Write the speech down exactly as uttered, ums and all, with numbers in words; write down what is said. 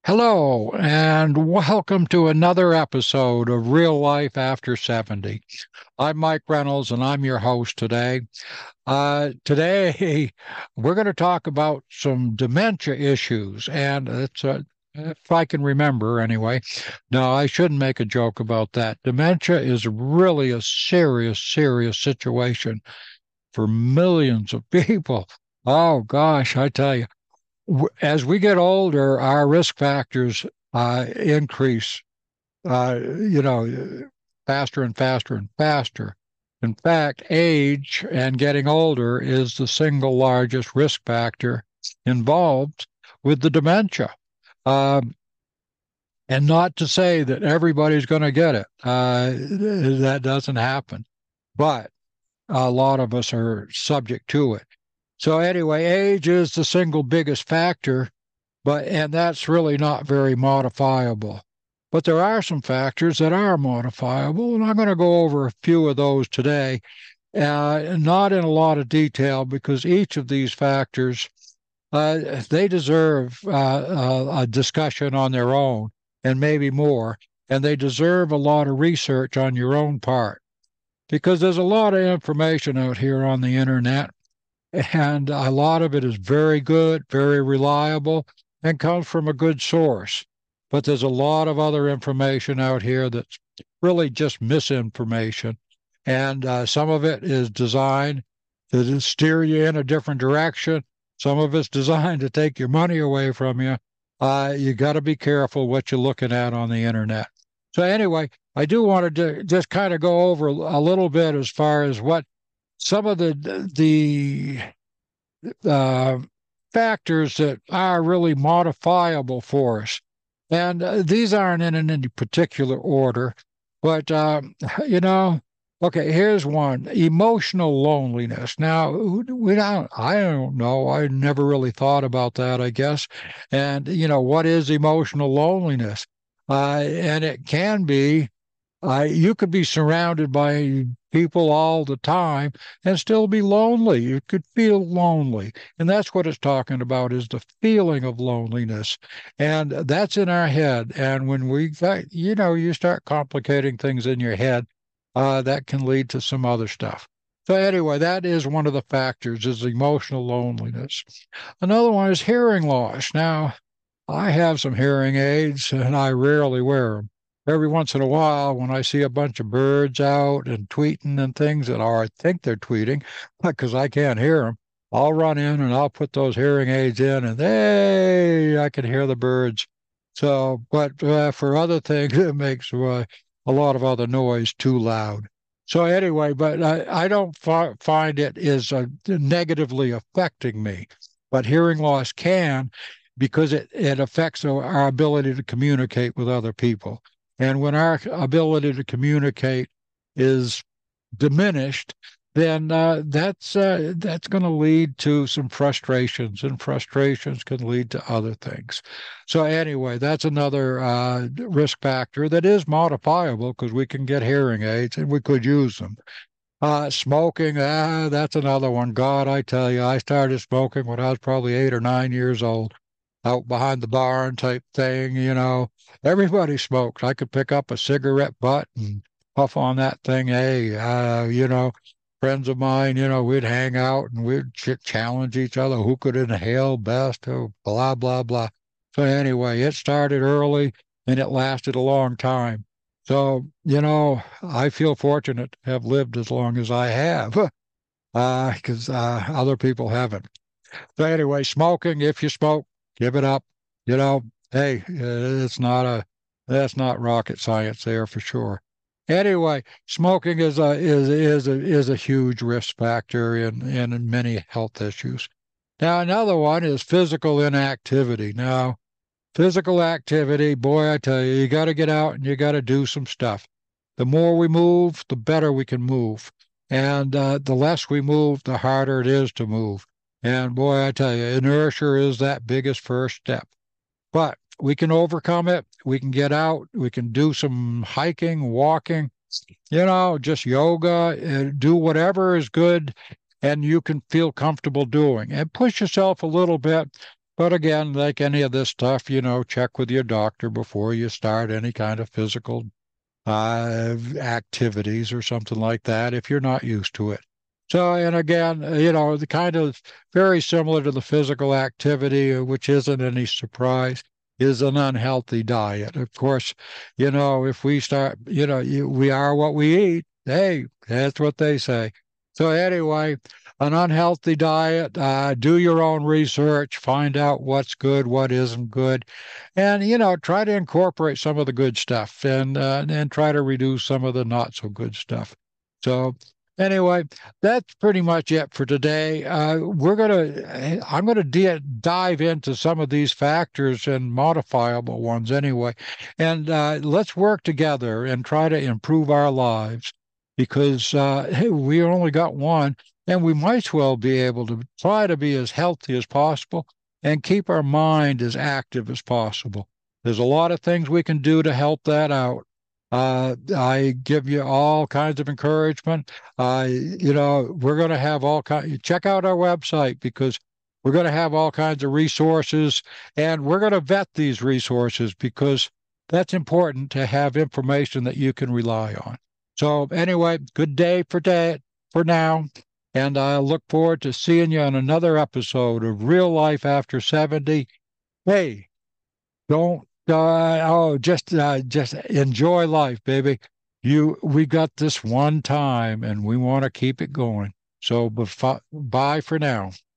Hello, and welcome to another episode of Real Life After seventy. I'm Mike Reynolds, and I'm your host today. Uh, today, we're going to talk about some dementia issues, and it's uh, if I can remember anyway. No, I shouldn't make a joke about that. Dementia is really a serious, serious situation for millions of people. Oh, gosh, I tell you as we get older, our risk factors uh, increase, uh, you know, faster and faster and faster. In fact, age and getting older is the single largest risk factor involved with the dementia. Um, and not to say that everybody's going to get it. Uh, that doesn't happen. But a lot of us are subject to it. So anyway, age is the single biggest factor, but and that's really not very modifiable. But there are some factors that are modifiable, and I'm going to go over a few of those today, uh, not in a lot of detail because each of these factors uh, they deserve uh, a, a discussion on their own and maybe more, and they deserve a lot of research on your own part because there's a lot of information out here on the internet and a lot of it is very good, very reliable, and comes from a good source. But there's a lot of other information out here that's really just misinformation. And uh, some of it is designed to steer you in a different direction. Some of it's designed to take your money away from you. Uh, you got to be careful what you're looking at on the internet. So, anyway, I do want to just kind of go over a little bit as far as what some of the the uh, factors that are really modifiable for us. And uh, these aren't in any particular order, but um, you know, okay, here's one: emotional loneliness. Now, we don't, I don't know. I never really thought about that, I guess. And you know, what is emotional loneliness? Uh, and it can be I you could be surrounded by people all the time and still be lonely. You could feel lonely. And that's what it's talking about is the feeling of loneliness. And that's in our head. And when we you know, you start complicating things in your head, uh, that can lead to some other stuff. So anyway, that is one of the factors is emotional loneliness. Another one is hearing loss. Now, I have some hearing aids and I rarely wear them. Every once in a while, when I see a bunch of birds out and tweeting and things that are, I think they're tweeting because I can't hear them, I'll run in and I'll put those hearing aids in and hey, I can hear the birds. So, but uh, for other things, it makes uh, a lot of other noise too loud. So anyway, but I, I don't fi find it is uh, negatively affecting me, but hearing loss can because it, it affects our, our ability to communicate with other people. And when our ability to communicate is diminished, then uh, that's uh, that's going to lead to some frustrations, and frustrations can lead to other things. So anyway, that's another uh, risk factor that is modifiable because we can get hearing aids and we could use them. Uh, smoking, ah, that's another one. God, I tell you, I started smoking when I was probably eight or nine years old out behind the barn type thing, you know. Everybody smoked. I could pick up a cigarette butt and puff on that thing. Hey, uh, you know, friends of mine, you know, we'd hang out and we'd ch challenge each other who could inhale best, oh, blah, blah, blah. So anyway, it started early and it lasted a long time. So, you know, I feel fortunate to have lived as long as I have, uh, because uh, other people haven't. So anyway, smoking, if you smoke, give it up. You know, hey, uh, it's not a that's not rocket science there for sure. Anyway, smoking is a is is a is a huge risk factor in in many health issues. Now another one is physical inactivity. Now, physical activity, boy, I tell you, you got to get out and you got to do some stuff. The more we move, the better we can move. And uh, the less we move, the harder it is to move. And boy, I tell you, inertia is that biggest first step. But we can overcome it. We can get out. We can do some hiking, walking, you know, just yoga, uh, do whatever is good and you can feel comfortable doing. And push yourself a little bit, But again, like any of this stuff, you know, check with your doctor before you start any kind of physical uh, activities or something like that if you're not used to it. So, and again, uh, you know, the kind of very similar to the physical activity, uh, which isn't any surprise, is an unhealthy diet. Of course, you know, if we start, you know, you, we are what we eat. Hey, that's what they say. So anyway, an unhealthy diet, uh, do your own research, find out what's good, what isn't good, and you know, try to incorporate some of the good stuff and uh, and try to reduce some of the not so good stuff. So anyway, that's pretty much it for today. Uh, we're gonna, I'm gonna de dive into some of these factors and modifiable ones anyway, and uh, let's work together and try to improve our lives because uh, hey, we only got one, and we might as well be able to try to be as healthy as possible and keep our mind as active as possible. There's a lot of things we can do to help that out. Uh, I give you all kinds of encouragement. Uh, you know, we're going to have all kinds, check out our website because we're going to have all kinds of resources and we're going to vet these resources because that's important to have information that you can rely on. So anyway, good day for day for now. And I look forward to seeing you on another episode of Real Life After seventy. Hey, don't uh, oh just uh, just enjoy life, baby. You we got this one time and we want to keep it going. So bye for now.